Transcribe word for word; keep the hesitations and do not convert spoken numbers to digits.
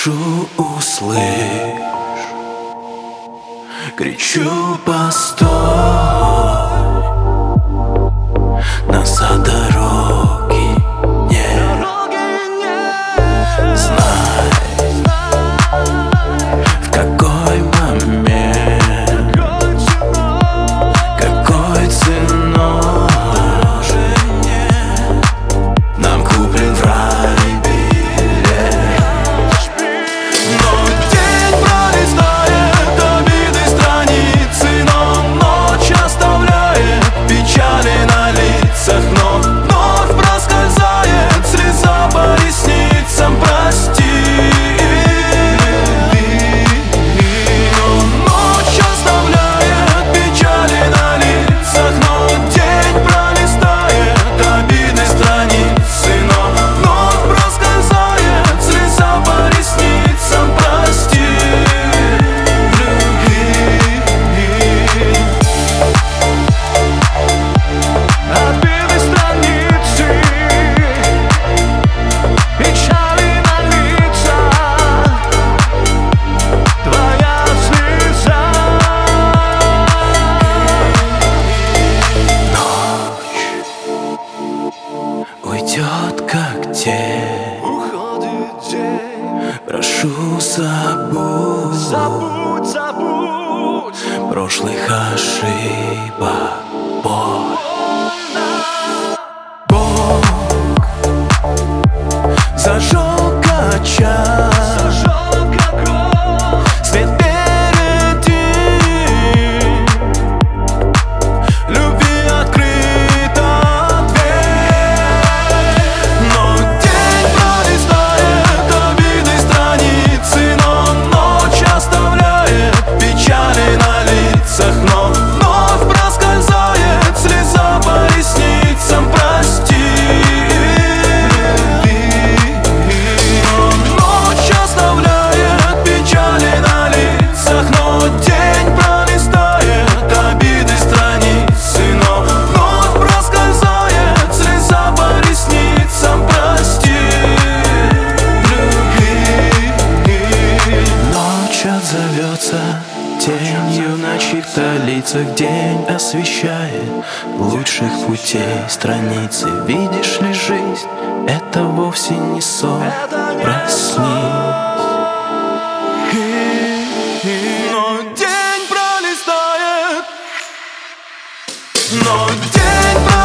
Прошу, услышь, кричу, постой, назад дороги нет. Знай, в какой момент, какой ценой нам куплен в рай билет. Но день пролистает обиды страницы, но ночь оставляет печали на лицах, но вновь проскользает слеза по ресницам. Прости, но ночь оставляет печали на лицах, но день пролистает обиды страницы, но вновь проскользает слеза по ресницам. Прости, обиды страницы, печали на лицах, твоя слеза. Ночь уйдет, как тень, уходит день. Прошу, забудь, забудь, забудь прошлых ошибок боль. Бог зажег очаг, свет впереди, любви открыта дверь. Но день пролистает обиды страницы, но ночь оставляет печали на лицах, но вновь проскользает слеза по ресницам. Прости, но ночь оставляет печали на лицах, но день пролистает обиды страницы, но вновь проскользает слеза по ресницам. Прости, ночь отзовется тенью на чьих-то лицах, день освещает лучших путей страницы. Видишь ли, жизнь — это вовсе не сон, проснись. Но день пролистает, но день пролистает